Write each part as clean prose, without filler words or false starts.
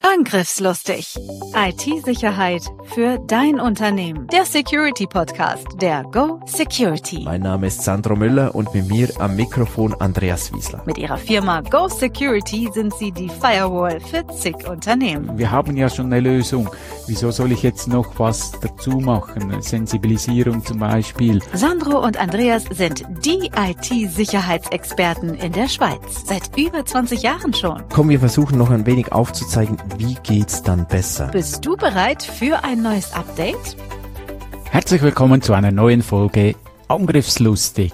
Angriffslustig. IT-Sicherheit für dein Unternehmen. Der Security-Podcast der Go Security. Mein Name ist Sandro Müller und mit mir am Mikrofon Andreas Wiesler. Mit ihrer Firma Go Security sind sie die Firewall für zig Unternehmen. Wir haben ja schon eine Lösung. Wieso soll ich jetzt noch was dazu machen? Sensibilisierung zum Beispiel. Sandro und Andreas sind die IT-Sicherheitsexperten in der Schweiz. Seit über 20 Jahren schon. Komm, wir versuchen noch ein wenig aufzuzeigen, wie geht's dann besser? Bist du bereit für ein neues Update? Herzlich willkommen zu einer neuen Folge Angriffslustig.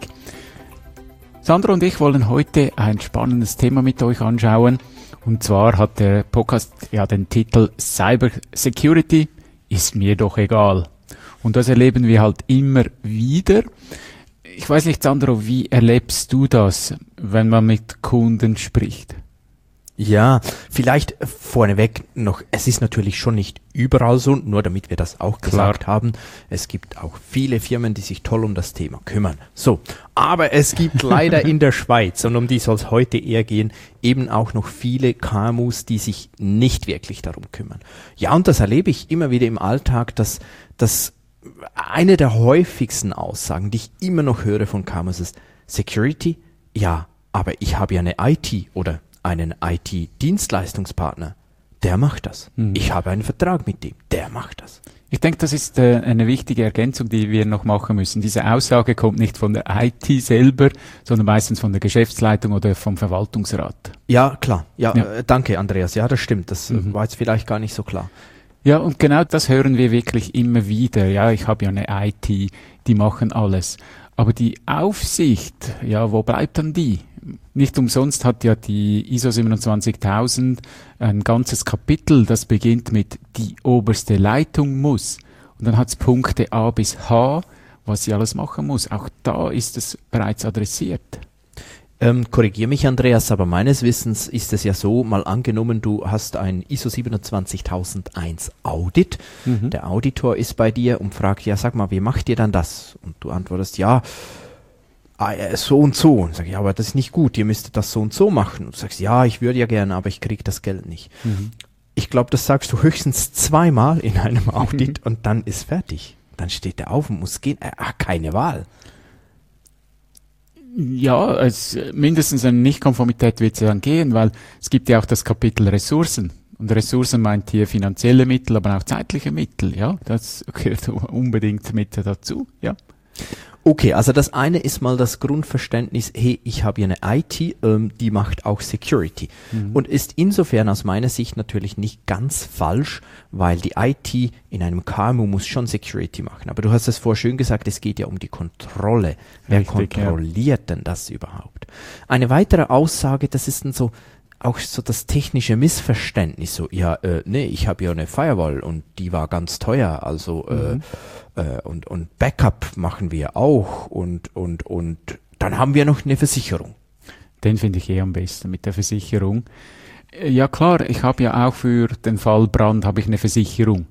Sandro und ich wollen heute ein spannendes Thema mit euch anschauen. Und zwar hat der Podcast ja den Titel Cyber Security ist mir doch egal. Und das erleben wir halt immer wieder. Ich weiß nicht, Sandro, wie erlebst du das, wenn man mit Kunden spricht? Ja, vielleicht vorneweg noch, es ist natürlich schon nicht überall so, nur damit wir das auch gesagt haben. Es gibt auch viele Firmen, die sich toll um das Thema kümmern. So, aber es gibt leider in der Schweiz, und um die soll es heute eher gehen, eben auch noch viele KMUs, die sich nicht wirklich darum kümmern. Ja, und das erlebe ich immer wieder im Alltag, dass eine der häufigsten Aussagen, die ich immer noch höre von KMUs ist, Security? Ja, aber ich habe ja eine IT oder einen IT-Dienstleistungspartner, der macht das. Ich habe einen Vertrag mit dem, der macht das. Ich denke, das ist eine wichtige Ergänzung, die wir noch machen müssen. Diese Aussage kommt nicht von der IT selber, sondern meistens von der Geschäftsleitung oder vom Verwaltungsrat. Ja, klar. Ja. Danke, Andreas. Ja, das stimmt. Das war jetzt vielleicht gar nicht so klar. Ja, und genau das hören wir wirklich immer wieder. Ja, ich habe ja eine IT, die machen alles. Aber die Aufsicht, ja, wo bleibt dann die? Nicht umsonst hat ja die ISO 27000 ein ganzes Kapitel, das beginnt mit die oberste Leitung muss. Und dann hat es Punkte A bis H, was sie alles machen muss. Auch da ist es bereits adressiert. Korrigier mich, Andreas, aber meines Wissens ist es ja so, mal angenommen, du hast ein ISO 27001 Audit. Der Auditor ist bei dir und fragt, ja, sag mal, wie macht ihr dann das? Und du antwortest, ja, so und so. Und sag ich, ja, aber das ist nicht gut, ihr müsstet das so und so machen. Und du sagst, ja, ich würde ja gerne, aber ich kriege das Geld nicht. Ich glaube, das sagst du höchstens zweimal in einem Audit und dann ist fertig. Dann steht er auf und muss gehen. Er hat keine Wahl. Ja, mindestens eine Nichtkonformität wird es dann gehen, weil es gibt ja auch das Kapitel Ressourcen. Und Ressourcen meint hier finanzielle Mittel, aber auch zeitliche Mittel. Ja, das gehört unbedingt mit dazu. Ja. Okay, also das eine ist mal das Grundverständnis, hey, ich habe hier eine IT, die macht auch Security. Und ist insofern aus meiner Sicht natürlich nicht ganz falsch, weil die IT in einem KMU muss schon Security machen. Aber du hast es vorher schön gesagt, es geht ja um die Kontrolle. Wer Richtig, kontrolliert denn das überhaupt? Eine weitere Aussage, das ist dann so, auch so das technische Missverständnis, so, ja, nee, ich habe ja eine Firewall und die war ganz teuer, also, und Backup machen wir auch und dann haben wir noch eine Versicherung. Den finde ich am besten mit der Versicherung. Ja klar, ich habe ja auch für den Fall Brand habe ich eine Versicherung.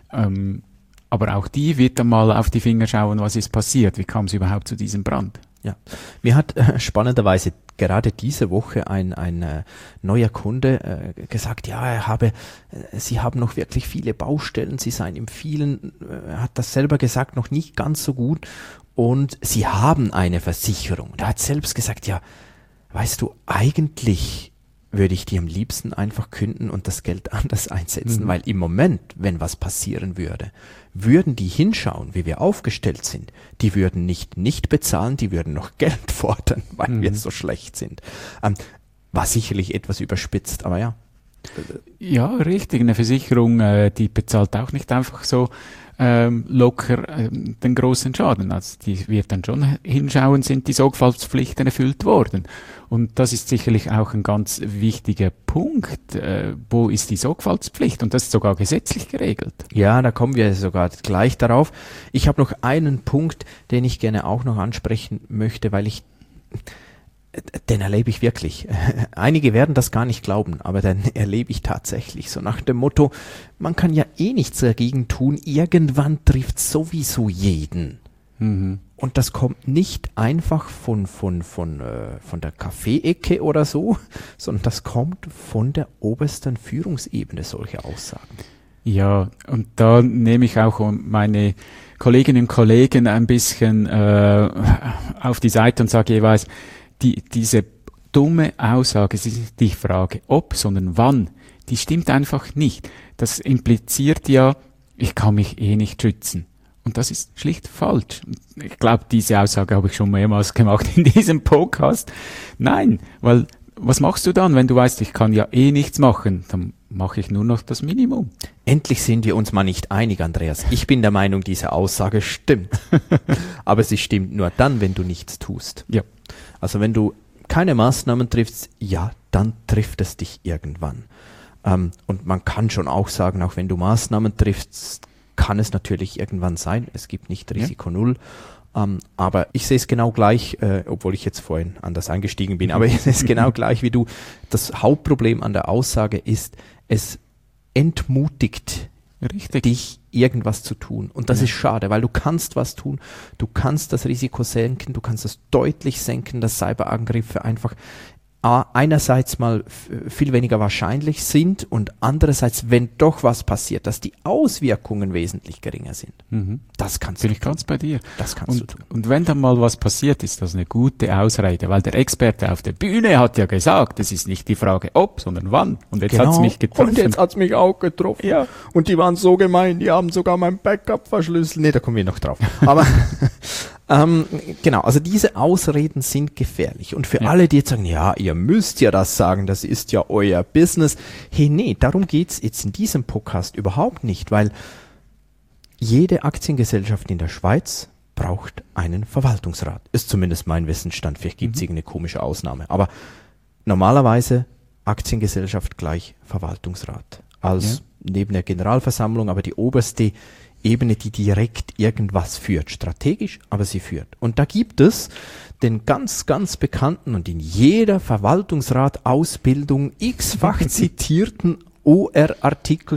Aber auch die wird dann mal auf die Finger schauen, was ist passiert, wie kam es überhaupt zu diesem Brand. Ja, mir hat spannenderweise gerade diese Woche ein neuer Kunde gesagt, ja, sie haben noch wirklich viele Baustellen, sie seien im vielen, er hat das selber gesagt, noch nicht ganz so gut und sie haben eine Versicherung. Er hat selbst gesagt, ja, weißt du, eigentlich würde ich die am liebsten einfach künden und das Geld anders einsetzen, weil im Moment, wenn was passieren würde, würden die hinschauen, wie wir aufgestellt sind. Die würden nicht bezahlen, die würden noch Geld fordern, weil wir so schlecht sind. War sicherlich etwas überspitzt, aber ja. Ja, richtig. Eine Versicherung, die bezahlt auch nicht einfach so locker den großen Schaden. Also die wird dann schon hinschauen, sind die Sorgfaltspflichten erfüllt worden. Und das ist sicherlich auch ein ganz wichtiger Punkt. Wo ist die Sorgfaltspflicht? Und das ist sogar gesetzlich geregelt. Ja, da kommen wir sogar gleich darauf. Ich habe noch einen Punkt, den ich gerne auch noch ansprechen möchte, weil den erlebe ich wirklich. Einige werden das gar nicht glauben, aber den erlebe ich tatsächlich. So nach dem Motto, man kann ja eh nichts dagegen tun, irgendwann trifft sowieso jeden. Und das kommt nicht einfach von der Kaffeeecke oder so, sondern das kommt von der obersten Führungsebene, solche Aussagen. Ja, und da nehme ich auch meine Kolleginnen und Kollegen ein bisschen auf die Seite und sage jeweils, diese dumme Aussage, es ist nicht die Frage ob, sondern wann, die stimmt einfach nicht. Das impliziert ja, ich kann mich nicht schützen. Und das ist schlicht falsch. Ich glaube, diese Aussage habe ich schon mehrmals gemacht in diesem Podcast. Nein, weil was machst du dann, wenn du weißt, ich kann ja nichts machen? Dann mache ich nur noch das Minimum. Endlich sind wir uns mal nicht einig, Andreas. Ich bin der Meinung, diese Aussage stimmt. Aber sie stimmt nur dann, wenn du nichts tust. Ja. Also wenn du keine Maßnahmen triffst, ja, dann trifft es dich irgendwann. Und man kann schon auch sagen, auch wenn du Maßnahmen triffst, kann es natürlich irgendwann sein. Es gibt nicht Risiko Null. Aber ich sehe es genau gleich, obwohl ich jetzt vorhin anders eingestiegen bin, aber ich sehe es genau gleich wie du. Das Hauptproblem an der Aussage ist, es entmutigt dich, irgendwas zu tun. Und das ist schade, weil du kannst was tun. Du kannst das Risiko senken, du kannst es deutlich senken, dass Cyberangriffe einfach einerseits mal viel weniger wahrscheinlich sind und andererseits, wenn doch was passiert, dass die Auswirkungen wesentlich geringer sind. Mhm. Das kannst du tun. Bin ich ganz bei dir. Das kannst du tun. Und wenn dann mal was passiert, ist das eine gute Ausrede, weil der Experte auf der Bühne hat ja gesagt, es ist nicht die Frage ob, sondern wann. Und jetzt hat's mich getroffen. Und jetzt hat's mich auch getroffen. Ja. Und die waren so gemein, die haben sogar mein Backup verschlüsselt. Nee, da kommen wir noch drauf. Aber genau, also diese Ausreden sind gefährlich. Und für alle, die jetzt sagen, ja, ihr müsst ja das sagen, das ist ja euer Business. Hey, nee, darum geht's jetzt in diesem Podcast überhaupt nicht, weil jede Aktiengesellschaft in der Schweiz braucht einen Verwaltungsrat. Ist zumindest mein Wissensstand. Vielleicht gibt es irgendeine komische Ausnahme. Aber normalerweise Aktiengesellschaft gleich Verwaltungsrat. Als neben der Generalversammlung, aber die oberste Ebene, die direkt irgendwas führt. Strategisch, aber sie führt. Und da gibt es den ganz, ganz bekannten und in jeder Verwaltungsrat-Ausbildung x-fach zitierten OR-Artikel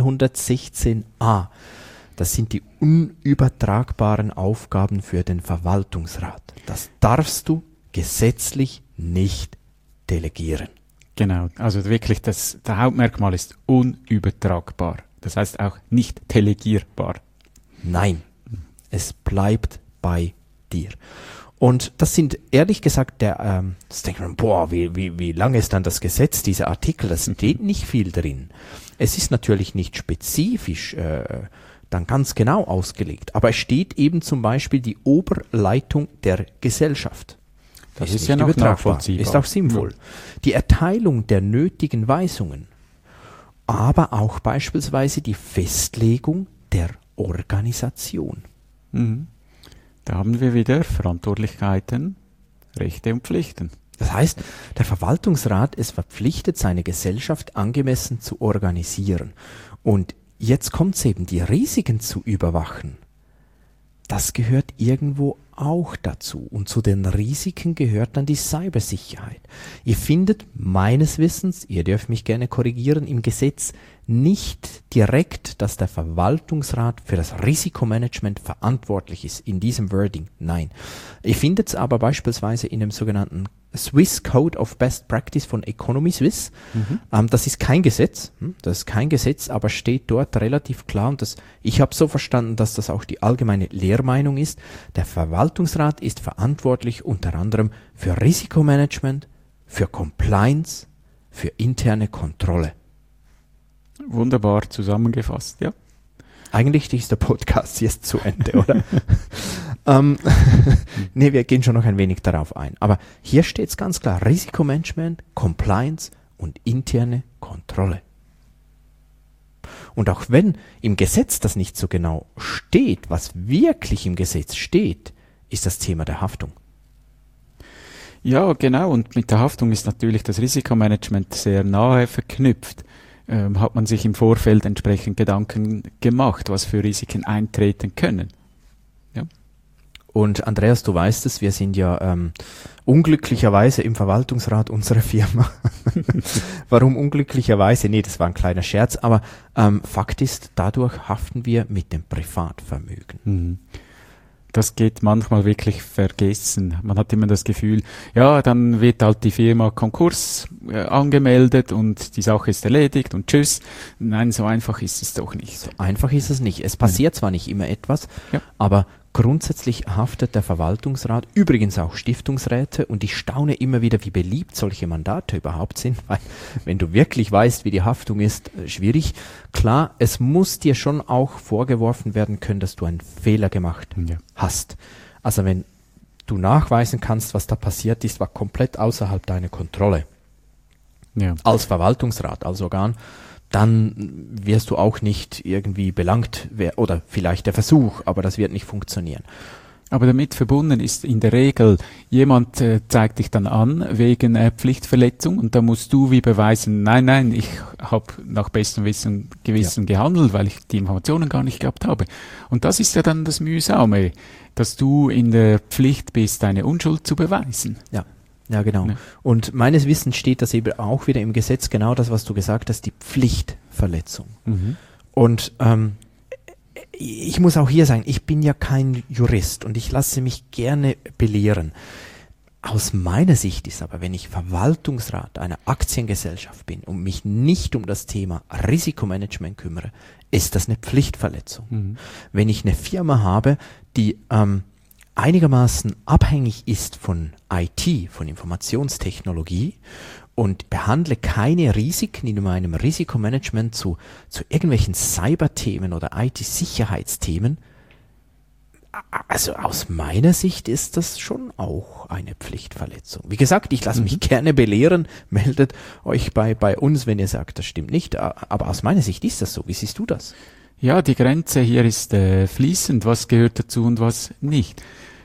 716a. Das sind die unübertragbaren Aufgaben für den Verwaltungsrat. Das darfst du gesetzlich nicht delegieren. Genau, also wirklich der Hauptmerkmal ist unübertragbar. Das heißt auch nicht delegierbar. Nein, es bleibt bei dir. Und das sind, ehrlich gesagt, das denkt man, boah, wie lange ist dann das Gesetz, dieser Artikel? Das steht nicht viel drin. Es ist natürlich nicht spezifisch dann ganz genau ausgelegt, aber es steht eben zum Beispiel die Oberleitung der Gesellschaft. Das ist ja noch nachvollziehbar. Ist auch sinnvoll. Die Erteilung der nötigen Weisungen, aber auch beispielsweise die Festlegung der Organisation. Mhm. Da haben wir wieder Verantwortlichkeiten, Rechte und Pflichten. Das heißt, der Verwaltungsrat ist verpflichtet, seine Gesellschaft angemessen zu organisieren. Und jetzt kommt es eben, die Risiken zu überwachen. Das gehört irgendwo auch dazu. Und zu den Risiken gehört dann die Cybersicherheit. Ihr findet meines Wissens, ihr dürft mich gerne korrigieren, im Gesetz nicht direkt, dass der Verwaltungsrat für das Risikomanagement verantwortlich ist, in diesem Wording. Nein. Ihr findet es aber beispielsweise in dem sogenannten Swiss Code of Best Practice von Economy Suisse. Das ist kein Gesetz, aber steht dort relativ klar und ich habe so verstanden, dass das auch die allgemeine Lehrmeinung ist. Der Verwaltungsrat ist verantwortlich unter anderem für Risikomanagement, für Compliance, für interne Kontrolle. Wunderbar zusammengefasst, ja. Eigentlich ist der Podcast jetzt zu Ende, oder? Nee, wir gehen schon noch ein wenig darauf ein. Aber hier steht es ganz klar, Risikomanagement, Compliance und interne Kontrolle. Und auch wenn im Gesetz das nicht so genau steht, was wirklich im Gesetz steht, ist das Thema der Haftung. Ja, genau. Und mit der Haftung ist natürlich das Risikomanagement sehr nahe verknüpft. Hat man sich im Vorfeld entsprechend Gedanken gemacht, was für Risiken eintreten können. Ja. Und Andreas, du weißt es, wir sind ja unglücklicherweise im Verwaltungsrat unserer Firma. Warum unglücklicherweise? Nee, das war ein kleiner Scherz, aber Fakt ist, dadurch haften wir mit dem Privatvermögen. das geht manchmal wirklich vergessen. Man hat immer das Gefühl, ja, dann wird halt die Firma Konkurs angemeldet und die Sache ist erledigt und tschüss. Nein, so einfach ist es doch nicht. So einfach ist es nicht. Es passiert zwar nicht immer etwas, aber grundsätzlich haftet der Verwaltungsrat, übrigens auch Stiftungsräte, und ich staune immer wieder, wie beliebt solche Mandate überhaupt sind, weil wenn du wirklich weißt, wie die Haftung ist, schwierig. Klar, es muss dir schon auch vorgeworfen werden können, dass du einen Fehler gemacht hast. Also wenn du nachweisen kannst, was da passiert ist, war komplett außerhalb deiner Kontrolle. Ja. Als Verwaltungsrat, als Organ, dann wirst du auch nicht irgendwie belangt, oder vielleicht der Versuch, aber das wird nicht funktionieren. Aber damit verbunden ist in der Regel, jemand zeigt dich dann an wegen Pflichtverletzung und da musst du wie beweisen, nein, ich habe nach bestem Wissen und Gewissen gehandelt, weil ich die Informationen gar nicht gehabt habe. Und das ist ja dann das Mühsame, dass du in der Pflicht bist, deine Unschuld zu beweisen. Ja, genau. Ja. Und meines Wissens steht das eben auch wieder im Gesetz, genau das, was du gesagt hast, die Pflichtverletzung. Mhm. Und ich muss auch hier sagen, ich bin ja kein Jurist und ich lasse mich gerne belehren. Aus meiner Sicht ist aber, wenn ich Verwaltungsrat einer Aktiengesellschaft bin und mich nicht um das Thema Risikomanagement kümmere, ist das eine Pflichtverletzung. Mhm. Wenn ich eine Firma habe, die einigermaßen abhängig ist von IT, von Informationstechnologie und behandle keine Risiken in meinem Risikomanagement zu irgendwelchen Cyberthemen oder IT-Sicherheitsthemen, also aus meiner Sicht ist das schon auch eine Pflichtverletzung. Wie gesagt, ich lasse mich gerne belehren, meldet euch bei uns, wenn ihr sagt, das stimmt nicht, aber aus meiner Sicht ist das so. Wie siehst du das? Ja, die Grenze hier ist fließend, was gehört dazu und was nicht.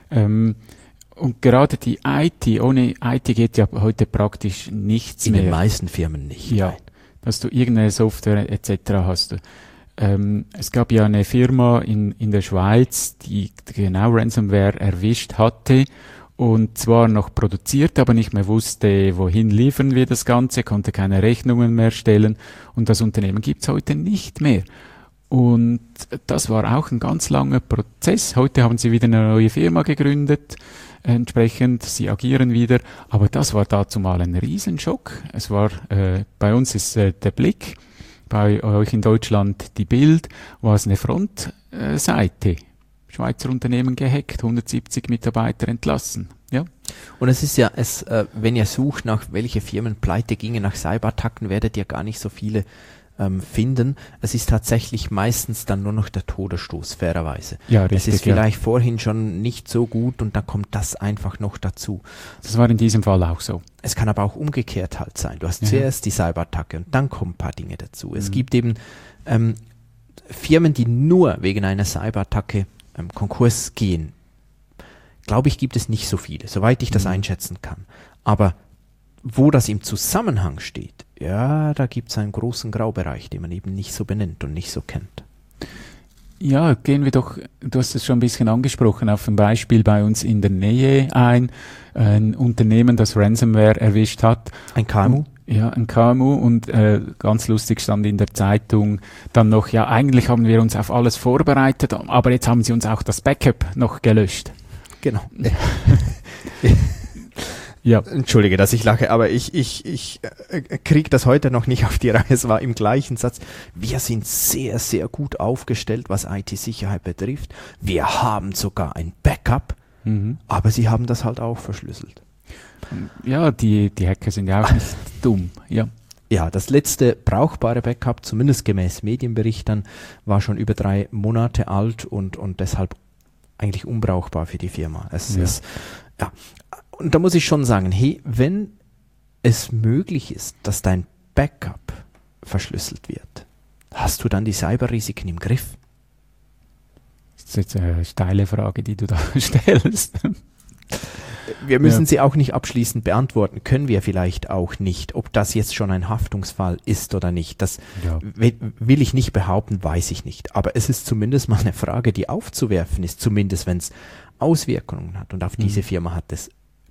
Und gerade die IT, ohne IT geht ja heute praktisch nichts mehr. In den meisten Firmen nicht. Ja, dass du irgendeine Software etc. hast. Es gab ja eine Firma in der Schweiz, die genau Ransomware erwischt hatte und zwar noch produziert, aber nicht mehr wusste, wohin liefern wir das Ganze, konnte keine Rechnungen mehr stellen und das Unternehmen gibt's heute nicht mehr. Und das war auch ein ganz langer Prozess. Heute haben sie wieder eine neue Firma gegründet, entsprechend, sie agieren wieder. Aber das war dazu mal ein Riesenschock. Es war, bei uns ist der Blick, bei euch in Deutschland die Bild, war es eine Frontseite. Schweizer Unternehmen gehackt, 170 Mitarbeiter entlassen. Ja. Und es ist ja, wenn ihr sucht, nach welche Firmen pleite gingen nach Cyberattacken, werdet ihr gar nicht so viele finden. Es ist tatsächlich meistens dann nur noch der Todesstoß, fairerweise. Ja, richtig, es ist vielleicht vorhin schon nicht so gut und dann kommt das einfach noch dazu. Das war in diesem Fall auch so. Es kann aber auch umgekehrt halt sein. Du hast zuerst die Cyberattacke und dann kommen ein paar Dinge dazu. Es gibt eben Firmen, die nur wegen einer Cyberattacke Konkurs gehen. Glaube ich, gibt es nicht so viele, soweit ich das einschätzen kann. Aber wo das im Zusammenhang steht, ja, da gibt es einen großen Graubereich, den man eben nicht so benennt und nicht so kennt. Ja, gehen wir doch, du hast es schon ein bisschen angesprochen, auf ein Beispiel bei uns in der Nähe ein Unternehmen, das Ransomware erwischt hat. Ein KMU? Ja, ein KMU und ganz lustig stand in der Zeitung dann noch, ja, eigentlich haben wir uns auf alles vorbereitet, aber jetzt haben sie uns auch das Backup noch gelöscht. Genau. Ja. Entschuldige, dass ich lache, aber ich kriege das heute noch nicht auf die Reihe. Es war im gleichen Satz. Wir sind sehr, sehr gut aufgestellt, was IT-Sicherheit betrifft. Wir haben sogar ein Backup, aber sie haben das halt auch verschlüsselt. Ja, die Hacker sind ja auch nicht dumm. Ja. Ja, das letzte brauchbare Backup, zumindest gemäß Medienberichtern, war schon über 3 Monate alt und deshalb eigentlich unbrauchbar für die Firma. Und da muss ich schon sagen, hey, wenn es möglich ist, dass dein Backup verschlüsselt wird, hast du dann die Cyberrisiken im Griff? Das ist jetzt eine steile Frage, die du da stellst. Wir müssen sie auch nicht abschließend beantworten, können wir vielleicht auch nicht, ob das jetzt schon ein Haftungsfall ist oder nicht. Das will ich nicht behaupten, weiß ich nicht. Aber es ist zumindest mal eine Frage, die aufzuwerfen ist, zumindest wenn es Auswirkungen hat. Und auf diese Firma hat es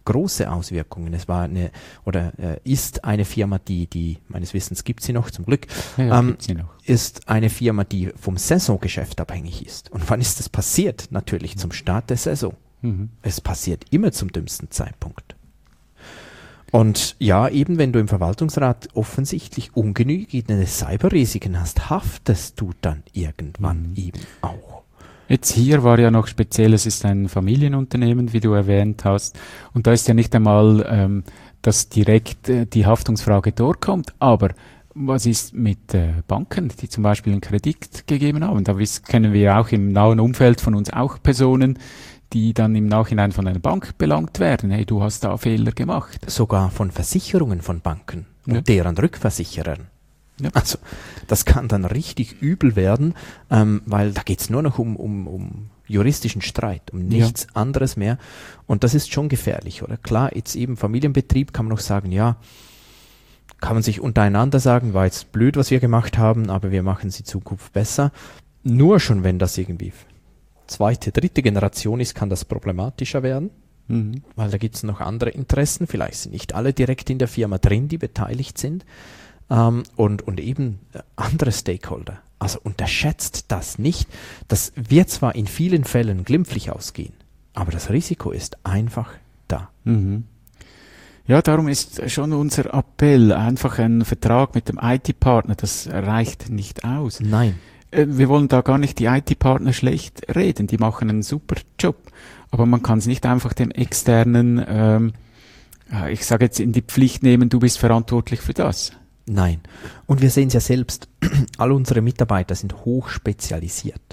große Auswirkungen. Es war ist eine Firma, die meines Wissens gibt sie noch, zum Glück, Gibt sie noch. ist eine Firma, die vom Saisongeschäft abhängig ist. Und wann ist das passiert? Natürlich zum Start der Saison. Es passiert immer zum dümmsten Zeitpunkt. Und ja, eben wenn du im Verwaltungsrat offensichtlich ungenügende Cyberrisiken hast, haftest du dann irgendwann eben auch. Jetzt hier war ja noch speziell, es ist ein Familienunternehmen, wie du erwähnt hast, und da ist ja nicht einmal, dass direkt die Haftungsfrage durchkommt, aber was ist mit Banken, die zum Beispiel einen Kredit gegeben haben? Da kennen wir auch im nahen Umfeld von uns auch Personen, die dann im Nachhinein von einer Bank belangt werden. Hey, du hast da Fehler gemacht. Sogar von Versicherungen von Banken und deren Rückversicherern. Ja. Also das kann dann richtig übel werden, weil da geht's nur noch um juristischen Streit, um nichts anderes mehr. Und das ist schon gefährlich, oder? Klar, jetzt eben Familienbetrieb kann man noch sagen, ja, kann man sich untereinander sagen, war jetzt blöd, was wir gemacht haben, aber wir machen es in Zukunft besser. Nur schon, wenn das irgendwie zweite, dritte Generation ist, kann das problematischer werden, weil da gibt's noch andere Interessen. Vielleicht sind nicht alle direkt in der Firma drin, die beteiligt sind. Und eben andere Stakeholder. Also unterschätzt das nicht. Das wird zwar in vielen Fällen glimpflich ausgehen, aber das Risiko ist einfach da. Ja, darum ist schon unser Appell, einfach ein Vertrag mit dem IT-Partner, das reicht nicht aus. Nein. Wir wollen da gar nicht die IT-Partner schlecht reden, die machen einen super Job, aber man kann es nicht einfach dem externen, ich sage jetzt, in die Pflicht nehmen, du bist verantwortlich für das. Nein. Und wir sehen es ja selbst, all unsere Mitarbeiter sind hochspezialisiert,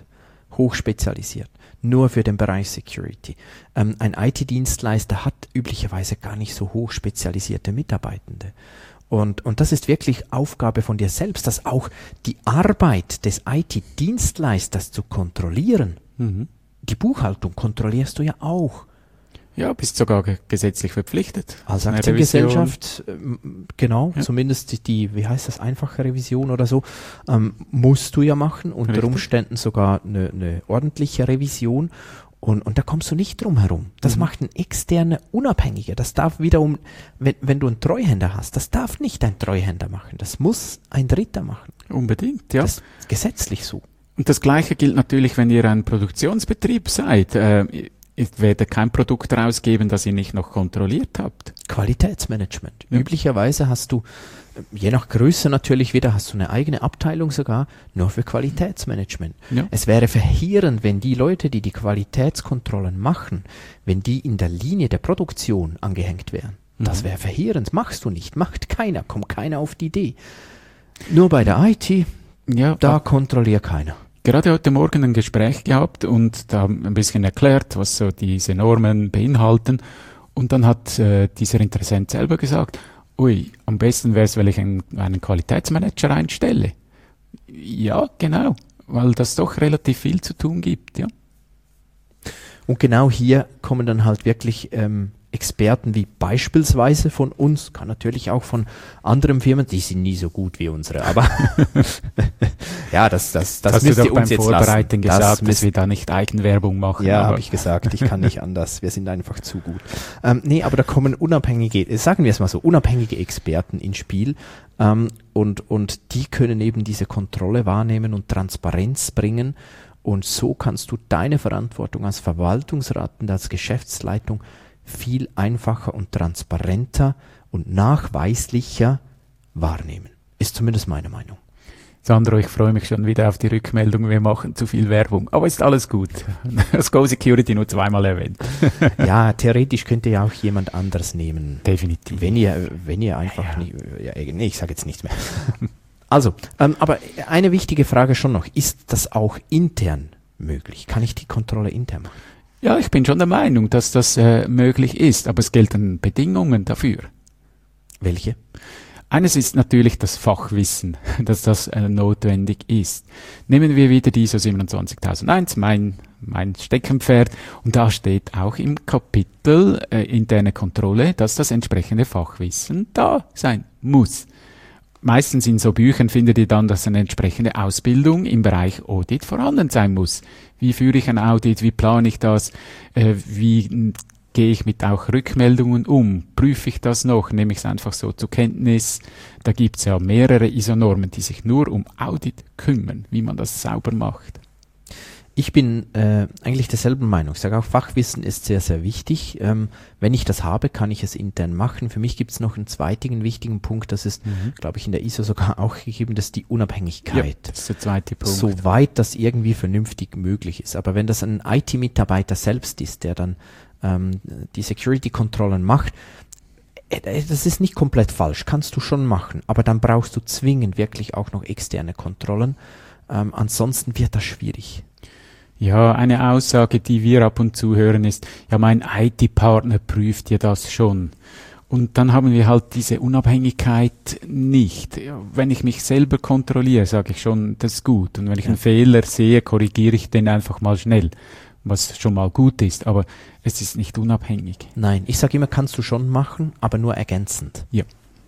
nur für den Bereich Security. Ein IT-Dienstleister hat üblicherweise gar nicht so hochspezialisierte Mitarbeitende. Und das ist wirklich Aufgabe von dir selbst, dass auch die Arbeit des IT-Dienstleisters zu kontrollieren. Die Buchhaltung kontrollierst du ja auch. Ja, bist sogar gesetzlich verpflichtet. Als Aktiengesellschaft, genau, zumindest die, wie heißt das, einfache Revision oder so, musst du ja machen, unter Umständen sogar eine ordentliche Revision. Und da kommst du nicht drum herum. Das macht ein externer Unabhängiger. Das darf wiederum, wenn du einen Treuhänder hast, das darf nicht ein Treuhänder machen. Das muss ein Dritter machen. Unbedingt, ja. Das ist gesetzlich so. Und das Gleiche gilt natürlich, wenn ihr ein Produktionsbetrieb seid. Ich werde kein Produkt rausgeben, das ihr nicht noch kontrolliert habt. Qualitätsmanagement. Ja. Üblicherweise hast du, je nach Größe natürlich wieder, hast du eine eigene Abteilung sogar nur für Qualitätsmanagement. Ja. Es wäre verheerend, wenn die Leute, die die Qualitätskontrollen machen, wenn die in der Linie der Produktion angehängt wären. Das wäre verheerend. Machst du nicht. Macht keiner. Kommt keiner auf die Idee. Nur bei der IT, da kontrolliert keiner. Gerade heute Morgen ein Gespräch gehabt und da ein bisschen erklärt, was so diese Normen beinhalten. Und dann hat dieser Interessent selber gesagt, am besten wäre es, wenn ich einen Qualitätsmanager einstelle. Ja, genau, weil das doch relativ viel zu tun gibt, ja. Und genau hier kommen dann halt wirklich Experten wie beispielsweise von uns, kann natürlich auch von anderen Firmen, die sind nie so gut wie unsere, aber ja, das müsst ihr uns jetzt Vorbereiten lassen. Gesagt, dass wir da nicht Eigenwerbung machen. Ja, habe ich gesagt, ich kann nicht anders, wir sind einfach zu gut. Nee, aber da kommen sagen wir es mal so, unabhängige Experten ins Spiel und die können eben diese Kontrolle wahrnehmen und Transparenz bringen und so kannst du deine Verantwortung als Verwaltungsrat und als Geschäftsleitung viel einfacher und transparenter und nachweislicher wahrnehmen. Ist zumindest meine Meinung. Sandro, ich freue mich schon wieder auf die Rückmeldung. Wir machen zu viel Werbung. Aber ist alles gut. Das Go Security nur zweimal erwähnt. Ja, theoretisch könnte ja auch jemand anders nehmen. Definitiv. Wenn ihr einfach nicht... nee, ich sage jetzt nichts mehr. Also, aber eine wichtige Frage schon noch. Ist das auch intern möglich? Kann ich die Kontrolle intern machen? Ja, ich bin schon der Meinung, dass das möglich ist, aber es gelten Bedingungen dafür. Welche? Eines ist natürlich das Fachwissen, dass das notwendig ist. Nehmen wir wieder die ISO 27001, mein Steckenpferd, und da steht auch im Kapitel interne Kontrolle, dass das entsprechende Fachwissen da sein muss. Meistens in so Büchern findet ihr dann, dass eine entsprechende Ausbildung im Bereich Audit vorhanden sein muss. Wie führe ich ein Audit? Wie plane ich das? Wie gehe ich mit auch Rückmeldungen um? Prüfe ich das noch? Nehme ich es einfach so zur Kenntnis? Da gibt es ja mehrere ISO-Normen, die sich nur um Audit kümmern, wie man das sauber macht. Ich bin eigentlich derselben Meinung. Ich sage auch, Fachwissen ist sehr, sehr wichtig. Wenn ich das habe, kann ich es intern machen. Für mich gibt es noch einen zweiten wichtigen Punkt, das ist, glaube ich, in der ISO sogar auch gegeben, das ist die Unabhängigkeit. Ja, das ist der zweite Punkt. Soweit das irgendwie vernünftig möglich ist. Aber wenn das ein IT-Mitarbeiter selbst ist, der dann die Security-Kontrollen macht, das ist nicht komplett falsch, kannst du schon machen, aber dann brauchst du zwingend wirklich auch noch externe Kontrollen. Ansonsten wird das schwierig. Ja, eine Aussage, die wir ab und zu hören, ist, ja, mein IT-Partner prüft ja das schon. Und dann haben wir halt diese Unabhängigkeit nicht. Ja, wenn ich mich selber kontrolliere, sage ich schon, das ist gut. Und wenn ich einen Fehler sehe, korrigiere ich den einfach mal schnell, was schon mal gut ist. Aber es ist nicht unabhängig. Nein, ich sage immer, kannst du schon machen, aber nur ergänzend. Ja.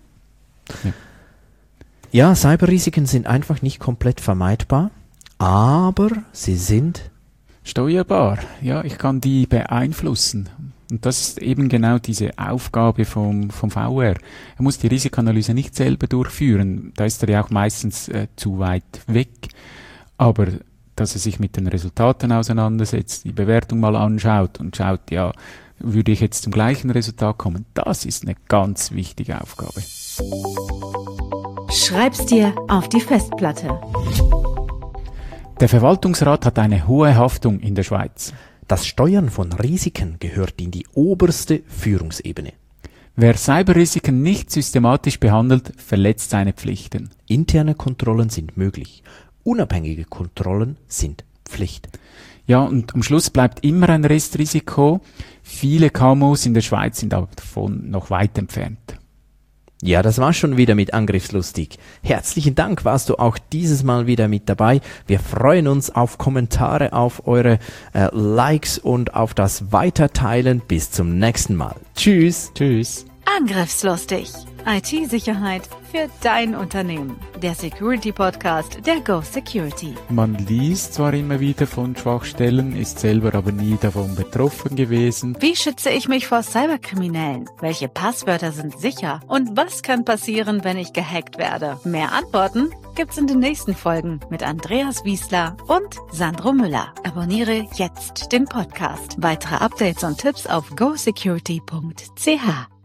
Ja, Cyberrisiken sind einfach nicht komplett vermeidbar, aber sie sind steuerbar. Ja, ich kann die beeinflussen. Und das ist eben genau diese Aufgabe vom VR. Er muss die Risikoanalyse nicht selber durchführen. Da ist er ja auch meistens zu weit weg. Aber dass er sich mit den Resultaten auseinandersetzt, die Bewertung mal anschaut und schaut, ja, würde ich jetzt zum gleichen Resultat kommen? Das ist eine ganz wichtige Aufgabe. Schreib's dir auf die Festplatte. Der Verwaltungsrat hat eine hohe Haftung in der Schweiz. Das Steuern von Risiken gehört in die oberste Führungsebene. Wer Cyberrisiken nicht systematisch behandelt, verletzt seine Pflichten. Interne Kontrollen sind möglich. Unabhängige Kontrollen sind Pflicht. Ja, und am Schluss bleibt immer ein Restrisiko. Viele KMUs in der Schweiz sind aber davon noch weit entfernt. Ja, das war schon wieder mit Angriffslustig. Herzlichen Dank, warst du auch dieses Mal wieder mit dabei. Wir freuen uns auf Kommentare, auf eure Likes und auf das Weiterteilen. Bis zum nächsten Mal. Tschüss. Tschüss. Angriffslustig. IT-Sicherheit für dein Unternehmen. Der Security-Podcast der Go Security. Man liest zwar immer wieder von Schwachstellen, ist selber aber nie davon betroffen gewesen. Wie schütze ich mich vor Cyberkriminellen? Welche Passwörter sind sicher? Und was kann passieren, wenn ich gehackt werde? Mehr Antworten gibt's in den nächsten Folgen mit Andreas Wiesler und Sandro Müller. Abonniere jetzt den Podcast. Weitere Updates und Tipps auf gosecurity.ch.